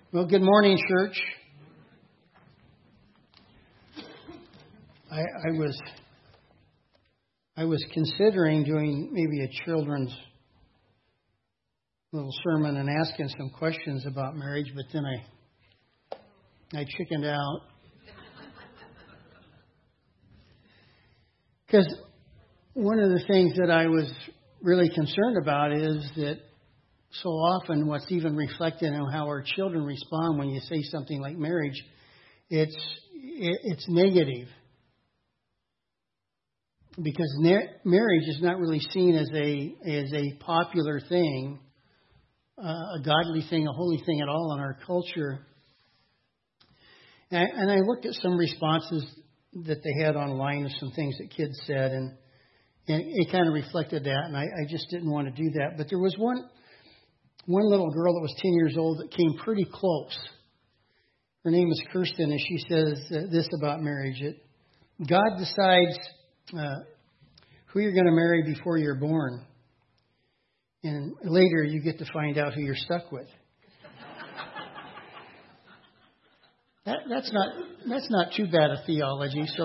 Well, good morning, church. I was considering doing maybe a children's little sermon and asking some questions about marriage, but then I chickened out. Because one of the things that I was really concerned about is that so often what's even reflected in how our children respond when you say something like marriage, it's negative. Because marriage is not really seen as a popular thing, a godly thing, a holy thing at all in our culture. And I looked at some responses that they had online of some things that kids said, and it kind of reflected that, and I just didn't want to do that. But there was one little girl that was 10 years old that came pretty close. Her name is Kirsten, and she says this about marriage. God decides who you're going to marry before you're born. And later you get to find out who you're stuck with. That's not too bad a theology, so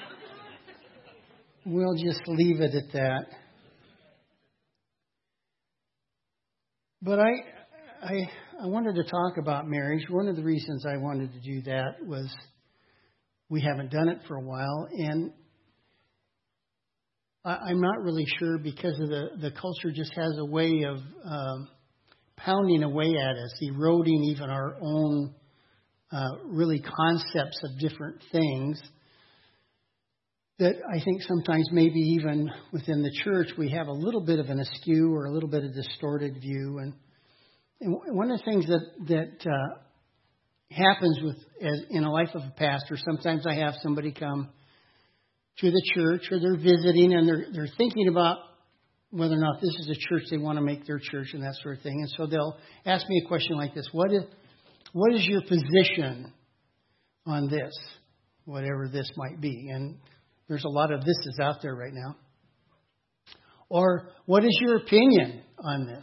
we'll just leave it at that. But I wanted to talk about marriage. One of the reasons I wanted to do that was we haven't done it for a while, and I'm not really sure because of the culture just has a way of pounding away at us, eroding even our own really concepts of different things that I think sometimes maybe even within the church we have a little bit of an askew or a little bit of distorted view. And one of the things that happens in a life of a pastor, sometimes I have somebody come to the church or they're visiting and they're thinking about whether or not this is a church they want to make their church and that sort of thing. And so they'll ask me a question like this: What is your position on this, whatever this might be? And there's a lot of thises out there right now. Or what is your opinion on this?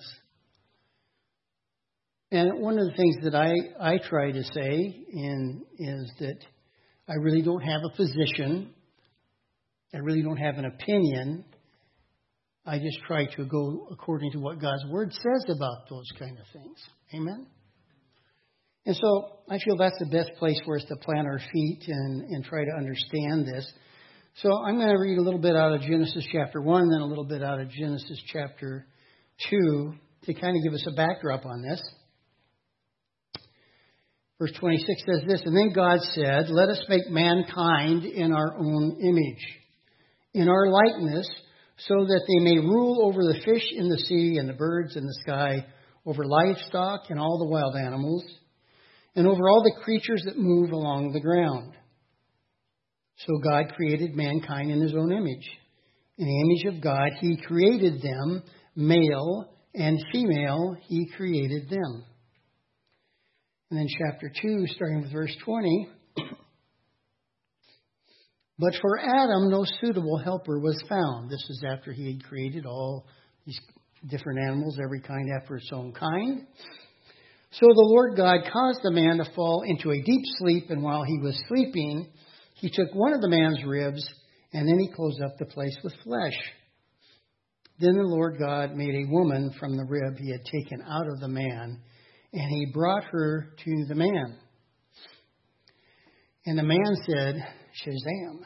And one of the things that I try to say is that I really don't have a position. I really don't have an opinion. I just try to go according to what God's Word says about those kind of things. Amen? And so I feel that's the best place for us to plant our feet and try to understand this. So I'm going to read a little bit out of Genesis chapter 1 and then a little bit out of Genesis chapter 2 to kind of give us a backdrop on this. Verse 26 says this: And then God said, Let us make mankind in our own image, in our likeness, so that they may rule over the fish in the sea and the birds in the sky, over livestock and all the wild animals, and over all the creatures that move along the ground. So God created mankind in His own image. In the image of God, He created them, male and female, He created them. And then chapter 2, starting with verse 20. But for Adam, no suitable helper was found. This is after he had created all these different animals, every kind after its own kind. So the Lord God caused the man to fall into a deep sleep, and while he was sleeping, He took one of the man's ribs, and then He closed up the place with flesh. Then the Lord God made a woman from the rib He had taken out of the man, and He brought her to the man. And the man said, Shazam!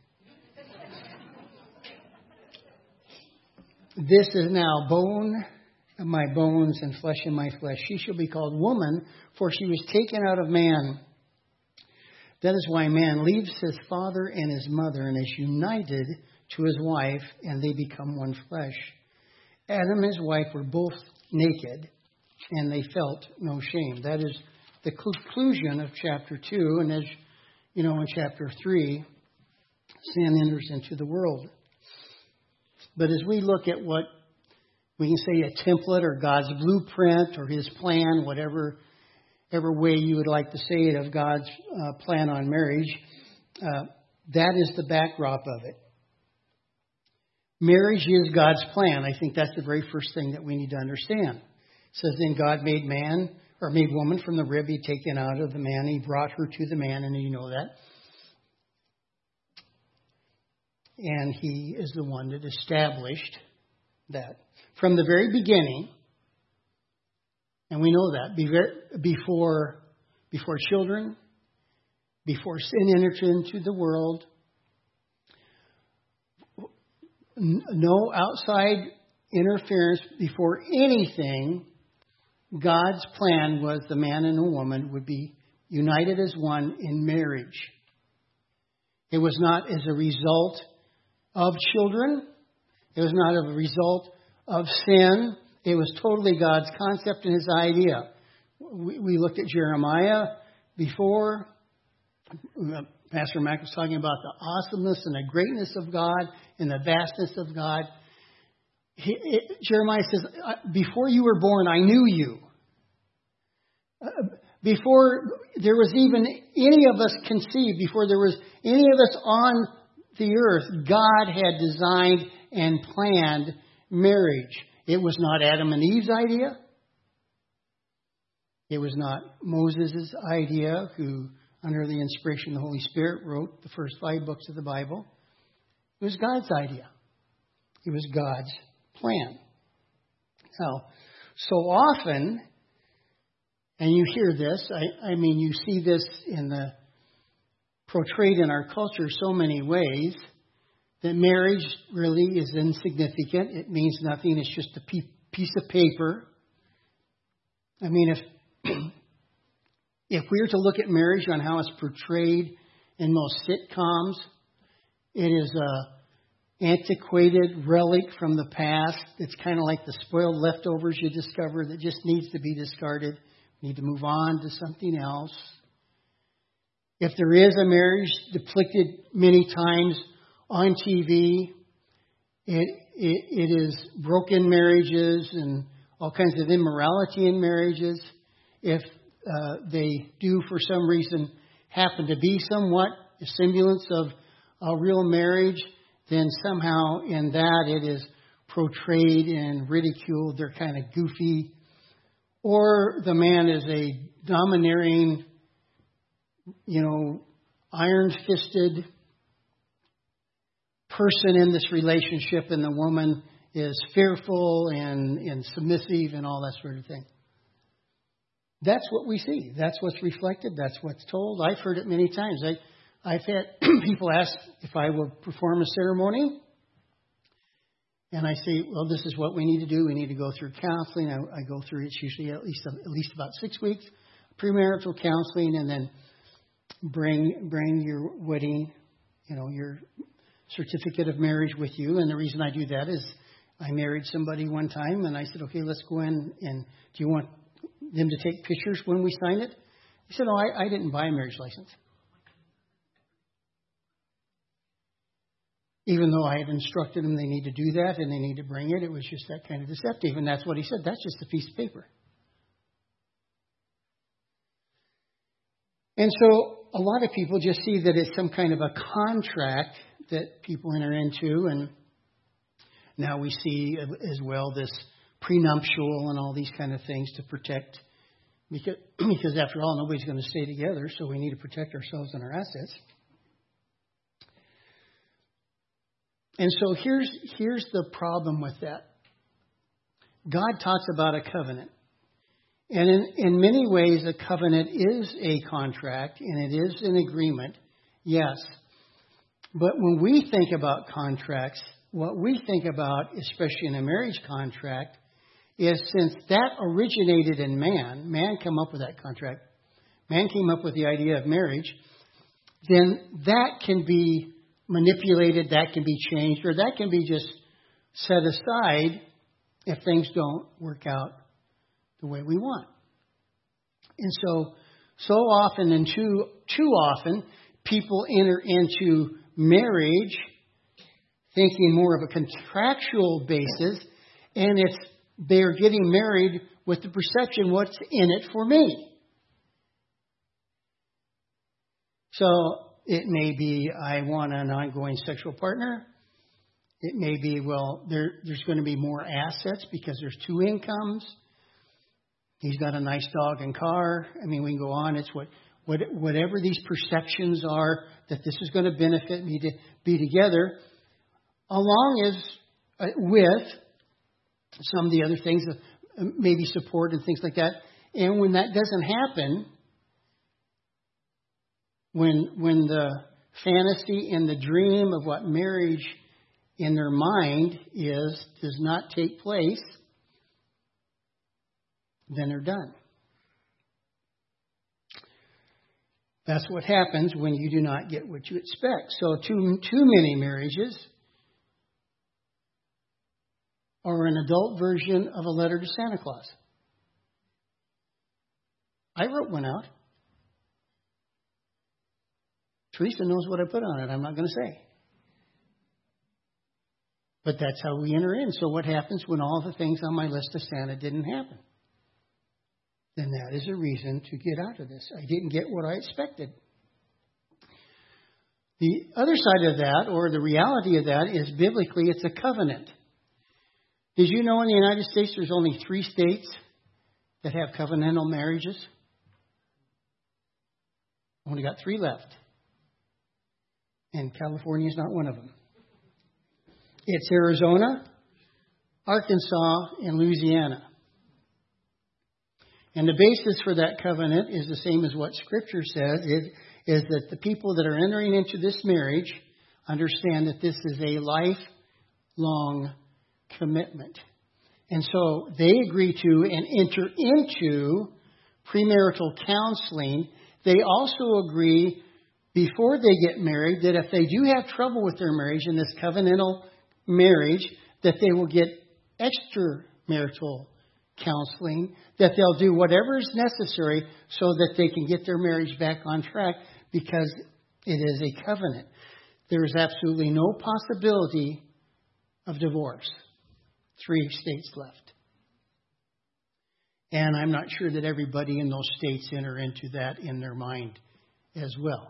This is now bone of my bones and flesh of my flesh. She shall be called woman, for she was taken out of man. That is why man leaves his father and his mother and is united to his wife, and they become one flesh. Adam and his wife were both naked, and they felt no shame. That is the conclusion of chapter 2. And as you know, in chapter 3, sin enters into the world. But as we look at what we can say a template or God's blueprint or His plan, whatever way you would like to say it, of God's plan on marriage, that is the backdrop of it. Marriage is God's plan. I think that's the very first thing that we need to understand. It says, Then God made man or made woman from the rib he'd taken out of the man. He brought her to the man, and you know that. And he is the one that established that. From the very beginning, and we know that, before children, before sin entered into the world, no outside interference, before anything, God's plan was the man and the woman would be united as one in marriage. It was not as a result of children. It was not a result of sin. It was totally God's concept and His idea. We looked at Jeremiah before. Pastor Mac was talking about the awesomeness and the greatness of God and the vastness of God. Jeremiah says, before you were born, I knew you. Before there was even any of us conceived, before there was any of us on the earth, God had designed and planned marriage. It was not Adam and Eve's idea. It was not Moses' idea, who, under the inspiration of the Holy Spirit, wrote the first 5 books of the Bible. It was God's idea. It was God's plan. Now, so often, and you hear this, I mean, you see this portrayed in our culture so many ways, that marriage really is insignificant. It means nothing. It's just a piece of paper. I mean, if we were to look at marriage on how it's portrayed in most sitcoms, it is a antiquated relic from the past. It's kind of like the spoiled leftovers you discover that just needs to be discarded. We need to move on to something else. If there is a marriage depicted many times on TV, it is broken marriages and all kinds of immorality in marriages. If they do, for some reason, happen to be somewhat a semblance of a real marriage, then somehow in that it is portrayed and ridiculed. They're kind of goofy. Or the man is a domineering, iron-fisted person in this relationship, and the woman is fearful and submissive and all that sort of thing. That's what we see. That's what's reflected. That's what's told. I've heard it many times. I've had people ask if I will perform a ceremony. And I say, well, this is what we need to do. We need to go through counseling. I go through, it's usually at least about 6 weeks, premarital counseling, and then bring your wedding, your certificate of marriage with you. And the reason I do that is I married somebody one time, and I said, okay, let's go in, and do you want them to take pictures when we sign it? He said, no, I didn't buy a marriage license. Even though I had instructed them they need to do that and they need to bring it, it was just that kind of deceptive. And that's what he said. That's just a piece of paper. And so a lot of people just see that it's some kind of a contract that people enter into. And now we see as well this prenuptial and all these kind of things to protect. Because after all, nobody's going to stay together, so we need to protect ourselves and our assets. And so here's the problem with that. God talks about a covenant. And in many ways, a covenant is a contract and it is an agreement, yes. But when we think about contracts, what we think about, especially in a marriage contract, is since that originated in man came up with that contract, man came up with the idea of marriage, then that can be manipulated, that can be changed, or that can be just set aside if things don't work out the way we want. And so often and too often, people enter into marriage thinking more of a contractual basis, and they're getting married with the perception, what's in it for me? So it may be, I want an ongoing sexual partner. It may be, well, there's going to be more assets because there's 2 incomes. He's got a nice dog and car. I mean, we can go on. It's whatever these perceptions are that this is going to benefit me to be together, along as with some of the other things, maybe support and things like that. And when that doesn't happen, when the fantasy and the dream of what marriage in their mind does not take place, then they're done. That's what happens when you do not get what you expect. So too many marriages are an adult version of a letter to Santa Claus. I wrote one out. Teresa knows what I put on it. I'm not going to say. But that's how we enter in. So what happens when all the things on my list of Santa didn't happen? Then that is a reason to get out of this. I didn't get what I expected. The other side of that, or the reality of that, is biblically it's a covenant. Did you know in the United States there's only 3 states that have covenantal marriages? Only got 3 left. And California is not one of them. It's Arizona, Arkansas, and Louisiana. And the basis for that covenant is the same as what Scripture says. It is that the people that are entering into this marriage understand that this is a lifelong commitment. And so they agree to and enter into premarital counseling. They also agree before they get married that if they do have trouble with their marriage in this covenantal marriage, that they will get extramarital counseling, that they'll do whatever is necessary so that they can get their marriage back on track because it is a covenant. There is absolutely no possibility of divorce. 3 states left. And I'm not sure that everybody in those states enter into that in their mind as well.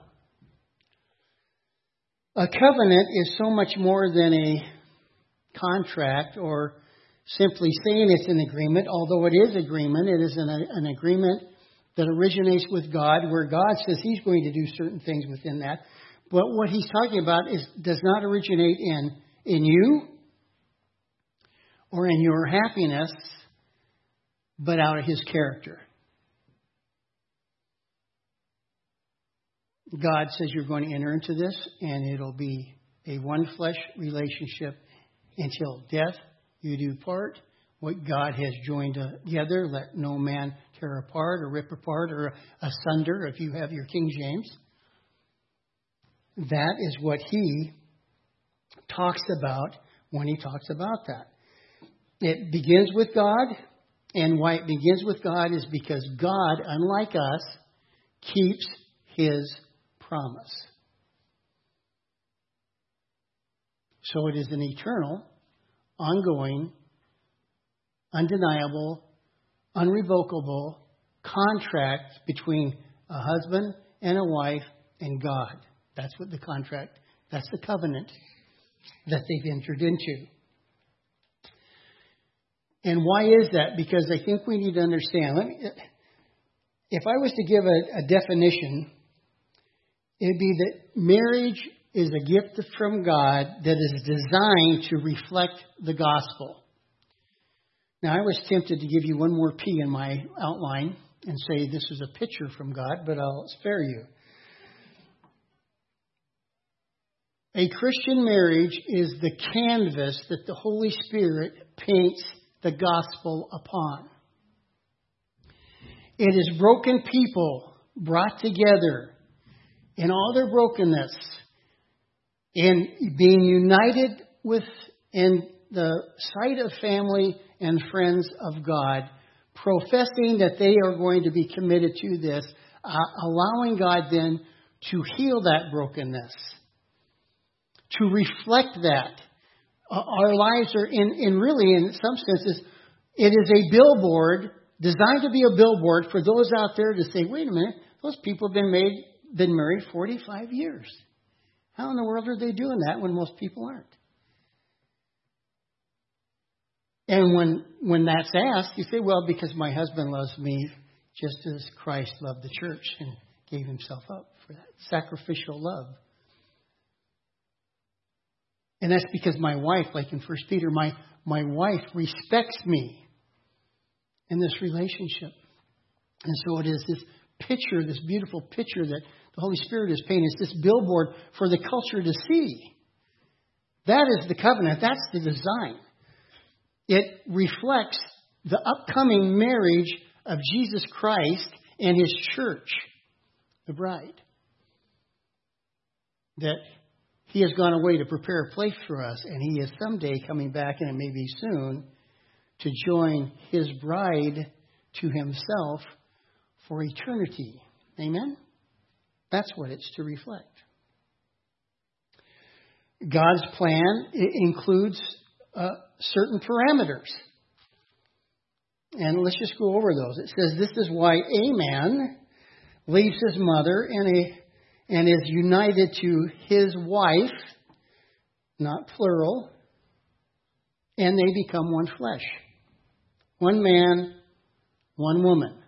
A covenant is so much more than a contract or simply saying it's an agreement. Although it is agreement, it is an agreement that originates with God, where God says He's going to do certain things within that. But what He's talking about does not originate in you or in your happiness, but out of His character. God says you're going to enter into this, and it'll be a one flesh relationship until death you do part. What God has joined together, let no man tear apart or rip apart or asunder, if you have your King James. That is what He talks about when He talks about that. It begins with God, and why it begins with God is because God, unlike us, keeps His promise. So it is an eternal, ongoing, undeniable, unrevocable contract between a husband and a wife and God. That's what the contract, that's the covenant that they've entered into. And why is that? Because I think we need to understand. If I was to give a definition, it'd be that marriage is a gift from God that is designed to reflect the gospel. Now, I was tempted to give you one more P in my outline and say this is a picture from God, but I'll spare you. A Christian marriage is the canvas that the Holy Spirit paints the gospel upon. It is broken people brought together in all their brokenness and being united with in the sight of family and friends of God, professing that they are going to be committed to this, allowing God then to heal that brokenness, to reflect that. Our lives are in some senses, it is a billboard, designed to be a billboard for those out there to say, wait a minute, those people have been married 45 years. How in the world are they doing that when most people aren't? And when that's asked, you say, well, because my husband loves me just as Christ loved the church and gave himself up for that sacrificial love. And that's because my wife, like in 1 Peter, my wife respects me in this relationship. And so it is this picture, this beautiful picture that the Holy Spirit is painting. It's this billboard for the culture to see. That is the covenant. That's the design. It reflects the upcoming marriage of Jesus Christ and His church, the bride. That He has gone away to prepare a place for us, and He is someday coming back, and it may be soon, to join His bride to Himself for eternity. Amen? That's what it's to reflect. God's plan includes certain parameters. And let's just go over those. It says, this is why a man leaves his mother and is united to his wife, not plural, and they become one flesh. One man, one woman.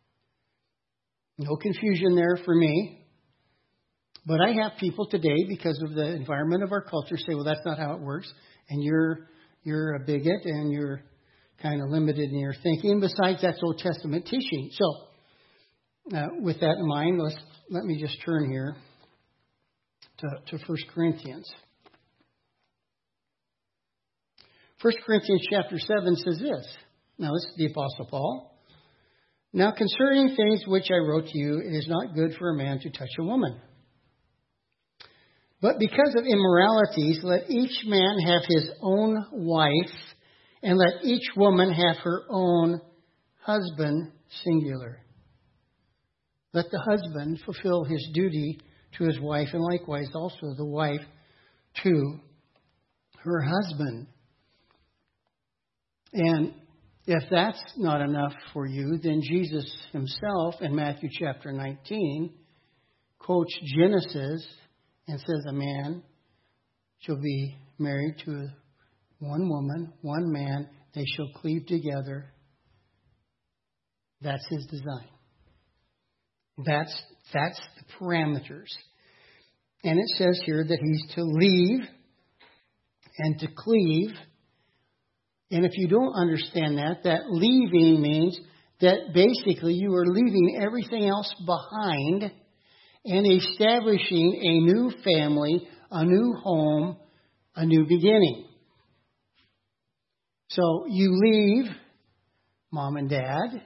No confusion there for me. But I have people today, because of the environment of our culture, say, well, that's not how it works. And you're a bigot and you're kind of limited in your thinking. Besides, that's Old Testament teaching. So, with that in mind, let me just turn here to 1 Corinthians. 1 Corinthians chapter 7 says this. Now, this is the Apostle Paul. Now, concerning things which I wrote to you, it is not good for a man to touch a woman. But because of immoralities, let each man have his own wife, and let each woman have her own husband, singular. Let the husband fulfill his duty to his wife, and likewise also the wife to her husband. And if that's not enough for you, then Jesus himself in Matthew chapter 19 quotes Genesis and says a man shall be married to one woman, one man. They shall cleave together. That's his design. That's the parameters. And it says here that he's to leave and to cleave. And if you don't understand that leaving means that basically you are leaving everything else behind and establishing a new family, a new home, a new beginning. So you leave mom and dad.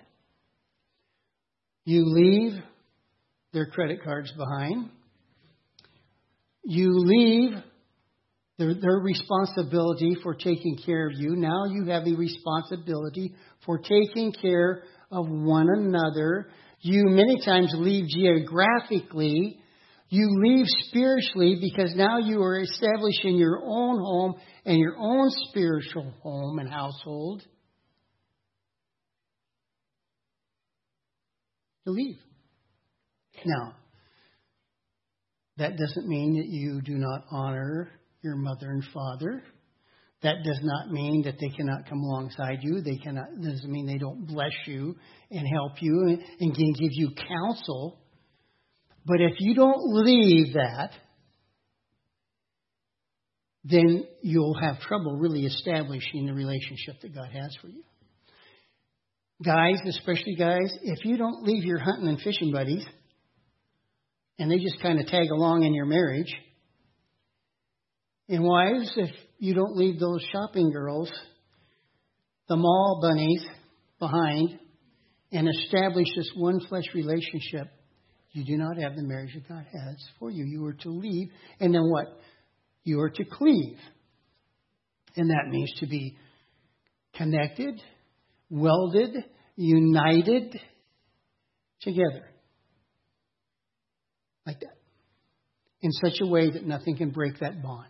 You leave their credit cards behind. You leave their responsibility for taking care of you. Now you have a responsibility for taking care of one another. You many times leave geographically. You leave spiritually because now you are establishing your own home and your own spiritual home and household. You leave. Now, that doesn't mean that you do not honor your mother and father. That does not mean that they cannot come alongside you. Doesn't mean they don't bless you and help you and can give you counsel. But if you don't leave that, then you'll have trouble really establishing the relationship that God has for you. Guys, especially guys, if you don't leave your hunting and fishing buddies, and they just kind of tag along in your marriage, and wives, if you don't leave those shopping girls, the mall bunnies behind, and establish this one flesh relationship, you do not have the marriage that God has for you. You are to leave, and then what? You are to cleave. And that means to be connected, welded, united together. Like that. In such a way that nothing can break that bond.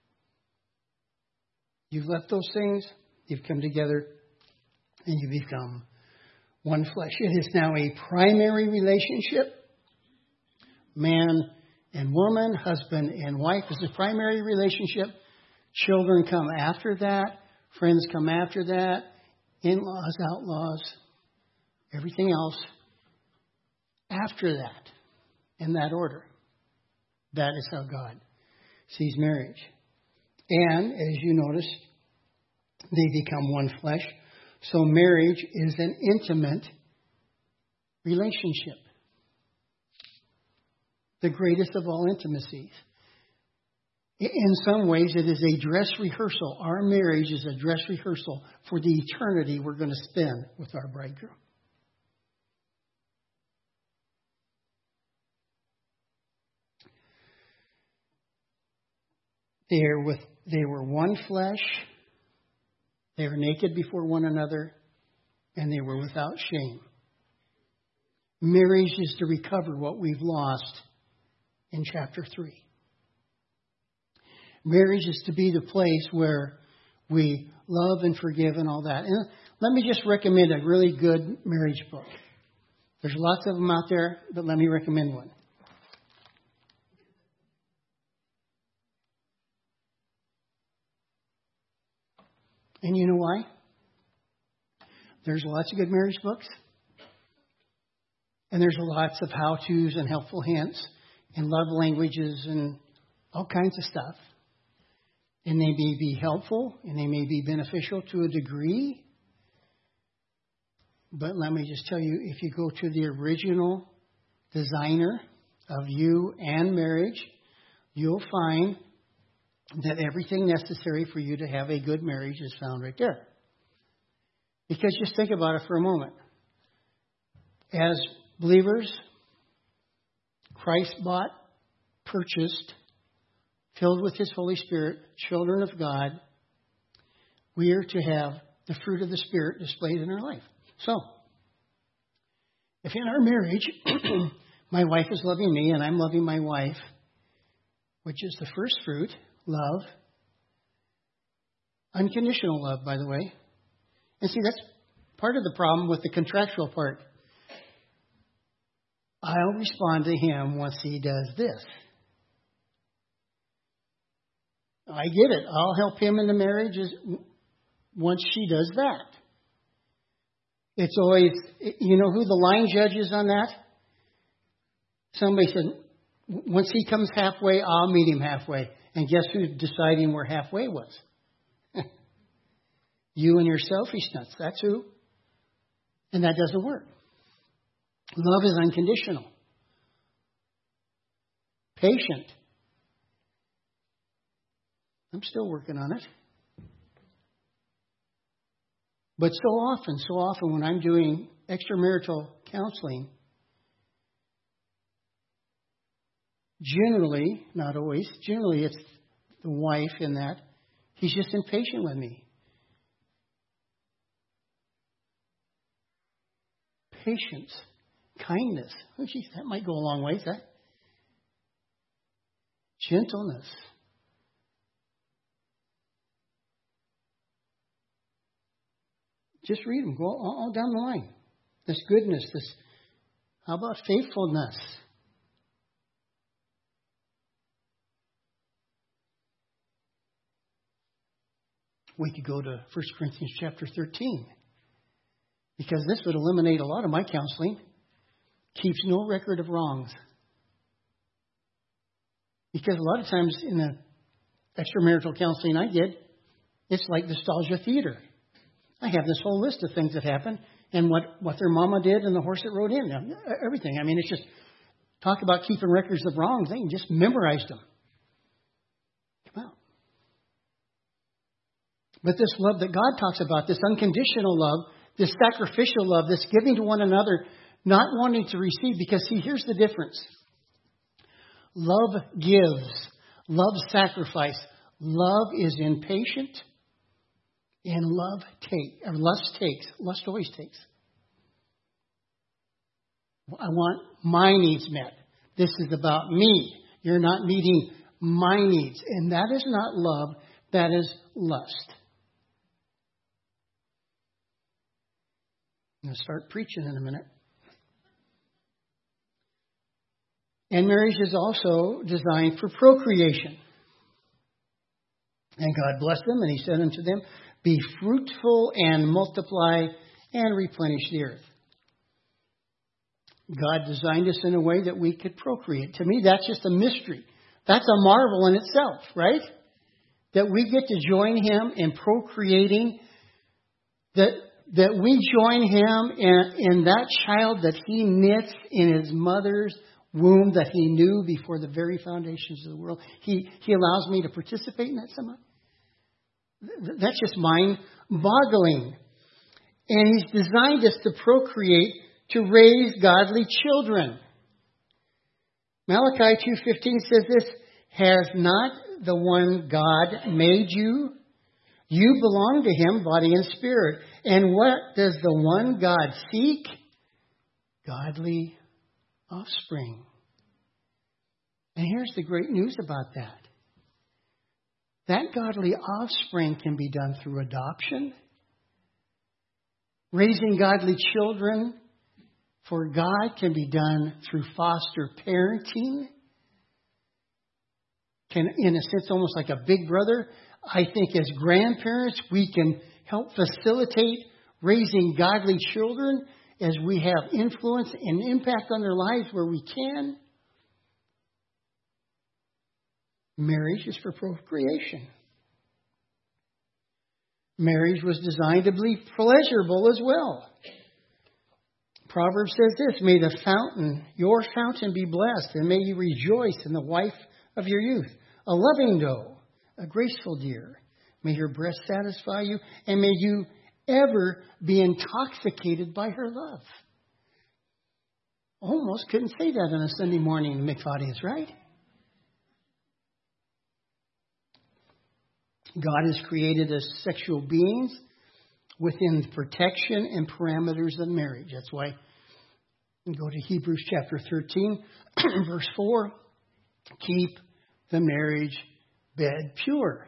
You've left those things, you've come together, and you become one flesh. It is now a primary relationship. Man and woman, husband and wife is the primary relationship. Children come after that. Friends come after that. In-laws, outlaws, everything else after that, in that order. That is how God sees marriage. And, as you notice, they become one flesh. So marriage is an intimate relationship. The greatest of all intimacies. In some ways, it is a dress rehearsal. Our marriage is a dress rehearsal for the eternity we're going to spend with our bridegroom. They were one flesh. They were naked before one another, and they were without shame. Marriage is to recover what we've lost in chapter 3. Marriage is to be the place where we love and forgive and all that. And let me just recommend a really good marriage book. There's lots of them out there, but let me recommend one. And you know why? There's lots of good marriage books. And there's lots of how-tos and helpful hints and love languages and all kinds of stuff. And they may be helpful and they may be beneficial to a degree. But let me just tell you, if you go to the original designer of you and marriage, you'll find that everything necessary for you to have a good marriage is found right there. Because just think about it for a moment. As believers, Christ bought, purchased, filled with His Holy Spirit, children of God, we are to have the fruit of the Spirit displayed in our life. So, if in our marriage, my wife is loving me and I'm loving my wife, which is the first fruit, love, unconditional love, by the way. And see, that's part of the problem with the contractual part. I'll respond to him once he does this. I get it. I'll help him in the marriage once she does that. It's always, you know who the line judge is on that? Somebody said, once he comes halfway, I'll meet him halfway. And guess who's deciding where halfway was? You and your selfishness. That's who. And that doesn't work. Love is unconditional. Patient. I'm still working on it. But so often when I'm doing extramarital counseling, generally, not always, generally it's the wife in that, he's just impatient with me. Patience, kindness. Oh, geez, that might go a long way. That gentleness. Just read them. Go all down the line. This goodness. This. How about faithfulness? We could go to 1 Corinthians chapter 13. Because this would eliminate a lot of my counseling. Keeps no record of wrongs. Because a lot of times in the extramarital counseling I did, it's like nostalgia theater. I have this whole list of things that happened and what their mama did and the horse that rode in. Everything. I mean, it's just talk about keeping records of wrongs. They just memorized them. Come out. But this love that God talks about, this unconditional love, this sacrificial love, this giving to one another, not wanting to receive. Because, see, here's the difference. Love gives. Love sacrifice. Love is impatient. And lust takes. Lust always takes. I want my needs met. This is about me. You're not meeting my needs. And that is not love. That is lust. I'm going to start preaching in a minute. And marriage is also designed for procreation. And God blessed them, and He said unto them, Be fruitful and multiply and replenish the earth. God designed us in a way that we could procreate. To me, that's just a mystery. That's a marvel in itself, right? That we get to join Him in procreating, that we join Him in that child that He knits in His mother's womb that He knew before the very foundations of the world. He allows me to participate in that somehow. That's just mind-boggling. And He's designed us to procreate, to raise godly children. Malachi 2:15 says this, has not the one God made you? You belong to Him, body and spirit. And what does the one God seek? Godly offspring. And here's the great news about that. That godly offspring can be done through adoption. Raising godly children for God can be done through foster parenting. Can, in a sense, almost like a big brother. I think as grandparents, we can help facilitate raising godly children as we have influence and impact on their lives where we can. Marriage is for procreation. Marriage was designed to be pleasurable as well. Proverbs says this, may the fountain, your fountain be blessed, and may you rejoice in the wife of your youth, a loving doe, a graceful deer. May her breast satisfy you, and may you ever be intoxicated by her love. Almost couldn't say that on a Sunday morning in the mixed audience, right? God has created us sexual beings within protection and parameters of marriage. That's why we go to Hebrews chapter 13, verse 4. Keep the marriage bed pure.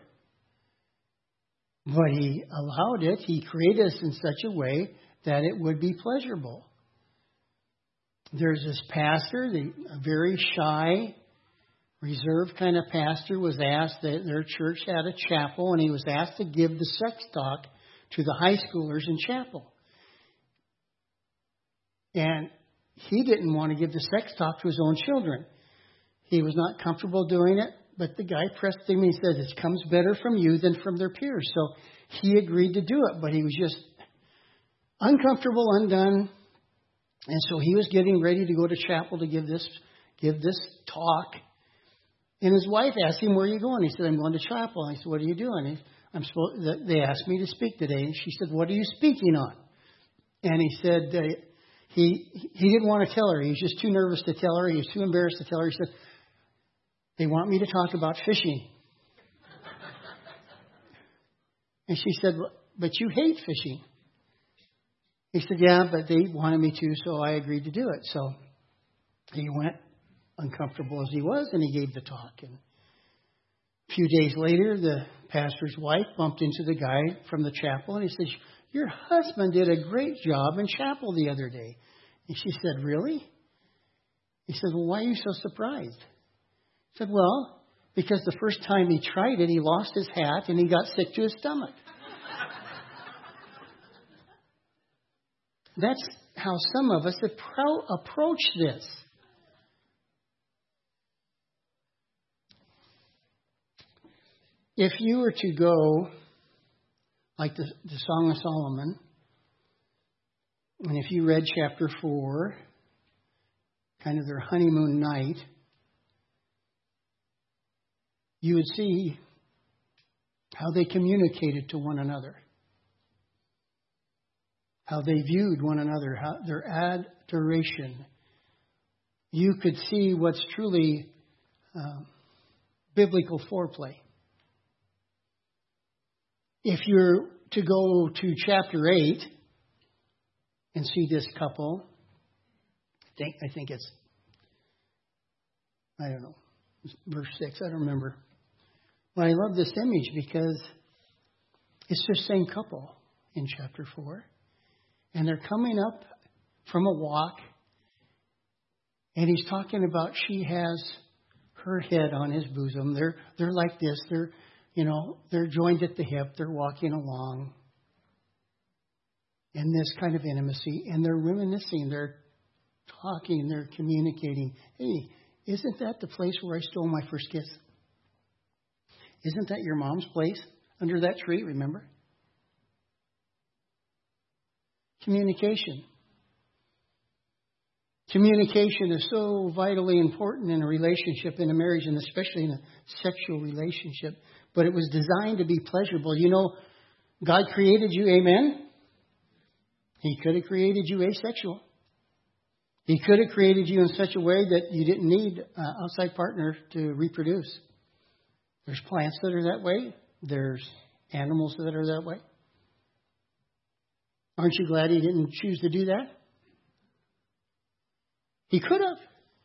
But He allowed it. He created us in such a way that it would be pleasurable. There's this pastor, a very shy, reserved kind of pastor, was asked that their church had a chapel, and he was asked to give the sex talk to the high schoolers in chapel. And he didn't want to give the sex talk to his own children. He was not comfortable doing it, but the guy pressed him and he said, it comes better from you than from their peers. So he agreed to do it, but he was just uncomfortable, undone. And so he was getting ready to go to chapel to give this talk. And his wife asked him, where are you going? He said, I'm going to chapel. And I said, what are you doing? They asked me to speak today. And she said, what are you speaking on? And he said, he didn't want to tell her. He was just too nervous to tell her. He was too embarrassed to tell her. He said, they want me to talk about fishing. And she said, but you hate fishing. He said, yeah, but they wanted me to, so I agreed to do it. So he went, uncomfortable as he was, and he gave the talk. And a few days later, the pastor's wife bumped into the guy from the chapel, and he said, your husband did a great job in chapel the other day. And she said, really? He said, well, why are you so surprised? He said, well, because the first time he tried it, he lost his hat, and he got sick to his stomach. That's how some of us approach this. If you were to go, like the Song of Solomon, and if you read chapter 4, kind of their honeymoon night, you would see how they communicated to one another, how they viewed one another, how their adoration. You could see what's truly biblical foreplay. If you're to go to chapter 8 and see this couple, I think it's, I don't know, verse 6, I don't remember. But I love this image because it's the same couple in chapter 4. And they're coming up from a walk, and he's talking about she has her head on his bosom. They're like this. They're joined at the hip. They're walking along in this kind of intimacy, and they're reminiscing. They're talking. They're communicating. Hey, isn't that the place where I stole my first kiss? Isn't that your mom's place under that tree? Remember? Communication. Communication is so vitally important in a relationship, in a marriage, and especially in a sexual relationship. But it was designed to be pleasurable. God created you, amen? He could have created you asexual. He could have created you in such a way that you didn't need an outside partner to reproduce. There's plants that are that way. There's animals that are that way. Aren't you glad He didn't choose to do that? He could have.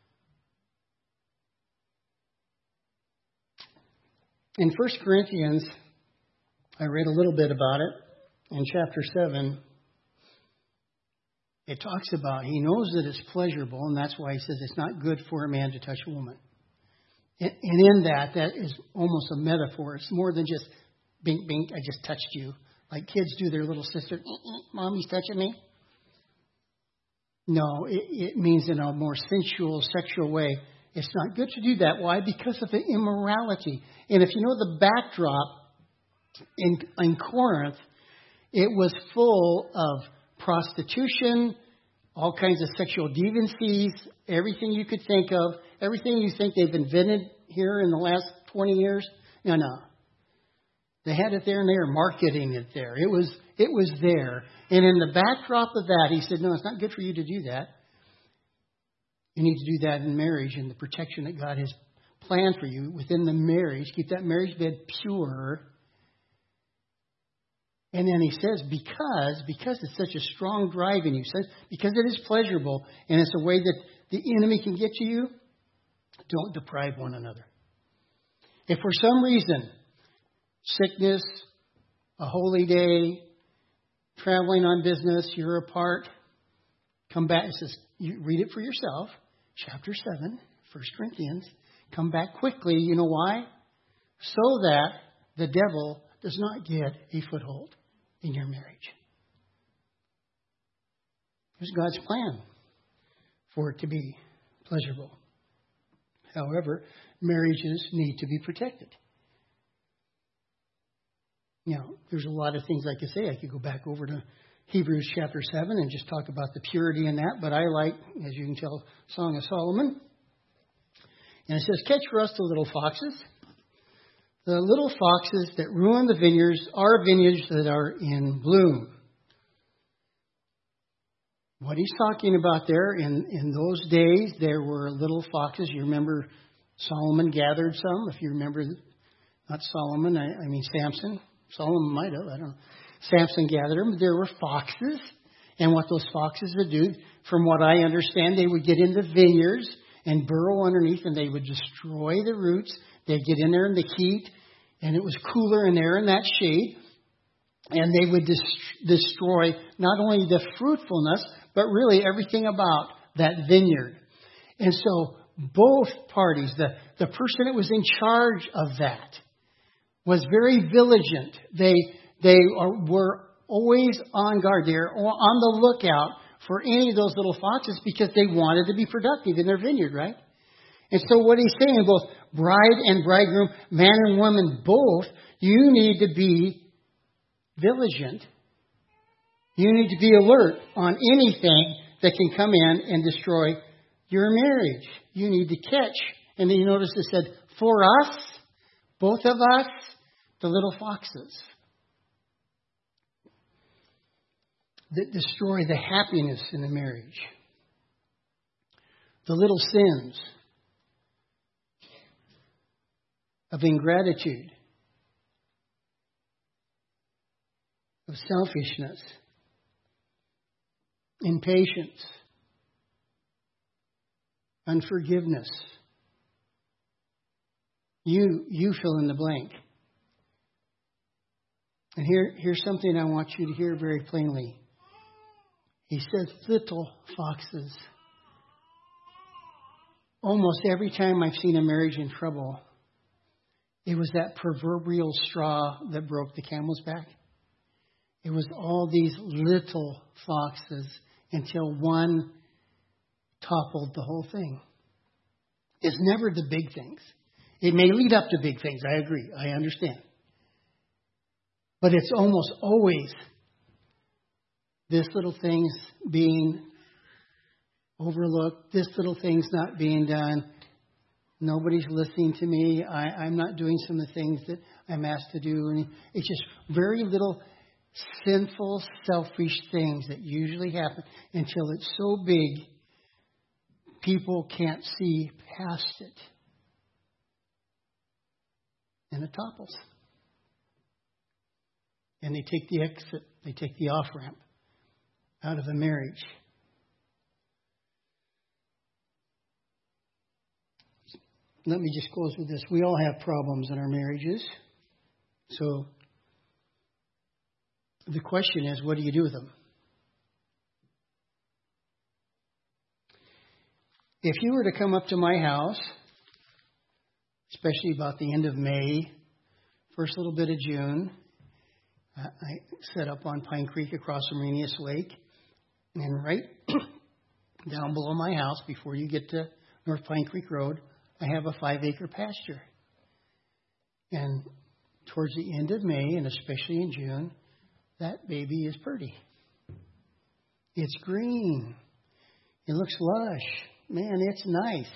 In 1 Corinthians, I read a little bit about it. In chapter 7, it talks about He knows that it's pleasurable, and that's why He says it's not good for a man to touch a woman. And in that is almost a metaphor. It's more than just, bink, bink, I just touched you. Like kids do their little sister, Mommy's touching me. No, it means in a more sensual, sexual way. It's not good to do that. Why? Because of the immorality. And if you know the backdrop in Corinth, it was full of prostitution, all kinds of sexual deviancies, everything you could think of, everything you think they've invented here in the last 20 years. No. They had it there and they were marketing it there. It was there. And in the backdrop of that, He said, no, it's not good for you to do that. You need to do that in marriage and the protection that God has planned for you within the marriage. Keep that marriage bed pure. And then He says, because it's such a strong drive in you, because it is pleasurable and it's a way that the enemy can get to you, don't deprive one another. If for some reason, sickness, a holy day, traveling on business, you're apart, come back. It says, you read it for yourself. Chapter 7, 1 Corinthians. Come back quickly. You know why? So that the devil does not get a foothold in your marriage. It's God's plan for it to be pleasurable. However, marriages need to be protected. There's a lot of things I could say. I could go back over to Hebrews chapter 7 and just talk about the purity in that. But I like, as you can tell, Song of Solomon. And it says, catch for us the little foxes. The little foxes that ruin the vineyards are vineyards that are in bloom. What he's talking about there, in those days, there were little foxes. You remember Solomon gathered some. If you remember, not Solomon, I mean Samson. Solomon might have, I don't know. Samson gathered them. There were foxes. And what those foxes would do, from what I understand, they would get in the vineyards and burrow underneath and they would destroy the roots. They'd get in there in the heat and it was cooler in there in that shade. And they would destroy not only the fruitfulness, but really everything about that vineyard. And so both parties, the person that was in charge of that, was very vigilant. They were always on guard. They were on the lookout for any of those little foxes because they wanted to be productive in their vineyard, right? And so what he's saying, both bride and bridegroom, man and woman, both, you need to be vigilant. You need to be alert on anything that can come in and destroy your marriage. You need to catch. And then you notice it said, for us, both of us, the little foxes that destroy the happiness in the marriage. The little sins of ingratitude, of selfishness, impatience, unforgiveness. You fill in the blank. And here's something I want you to hear very plainly. He says, little foxes. Almost every time I've seen a marriage in trouble, It was that proverbial straw that broke the camel's back. It was all these little foxes until one toppled the whole thing. It's never the big things. It may lead up to big things. I agree. I understand. But it's almost always this little thing's being overlooked. This little thing's not being done. Nobody's listening to me. I'm not doing some of the things that I'm asked to do. And it's just very little sinful, selfish things that usually happen until it's so big, people can't see past it. And it topples. And they take the exit, they take the off-ramp out of a marriage. Let me just close with this. We all have problems in our marriages. So the question is, what do you do with them? If you were to come up to my house, especially about the end of May, first little bit of June, I set up on Pine Creek across Arrhenius Lake, and right down below my house, before you get to North Pine Creek Road, I have a 5-acre pasture. And towards the end of May, and especially in June, that baby is pretty. It's green. It looks lush. Man, it's nice.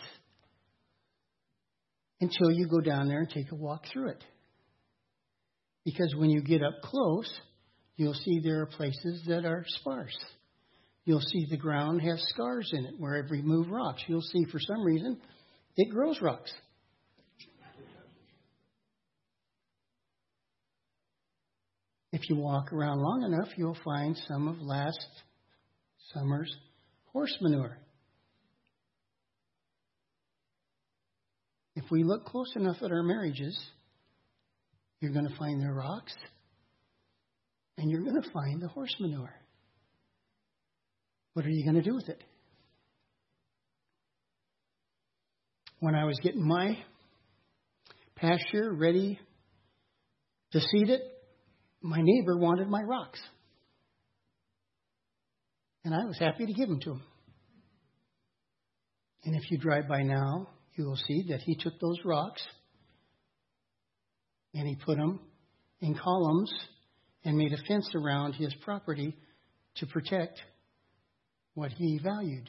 Until you go down there and take a walk through it. Because when you get up close, you'll see there are places that are sparse. You'll see the ground has scars in it where every move rocks. You'll see for some reason it grows rocks. If you walk around long enough, you'll find some of last summer's horse manure. If we look close enough at our marriages, you're going to find the rocks, and you're going to find the horse manure. What are you going to do with it? When I was getting my pasture ready to seed it, my neighbor wanted my rocks. And I was happy to give them to him. And if you drive by now, you will see that he took those rocks and he put them in columns and made a fence around his property to protect what he valued.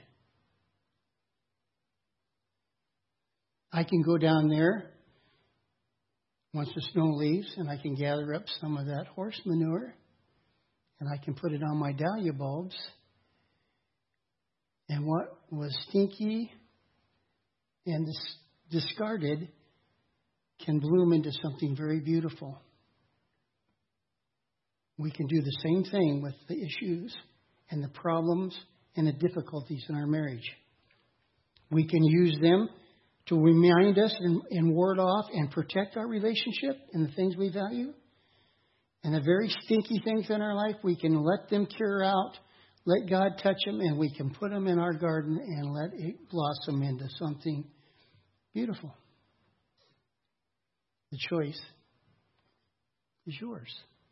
I can go down there once the snow leaves and I can gather up some of that horse manure and I can put it on my dahlia bulbs. And what was stinky and discarded can bloom into something very beautiful. We can do the same thing with the issues and the problems and the difficulties in our marriage. We can use them to remind us and ward off and protect our relationship and the things we value. And the very stinky things in our life, we can let them cure out, let God touch them, and we can put them in our garden and let it blossom into something beautiful. The choice is yours.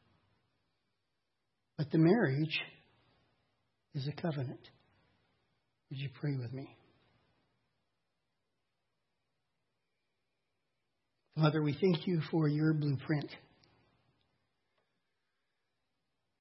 But the marriage is a covenant. Would you pray with me? Father, we thank you for your blueprint.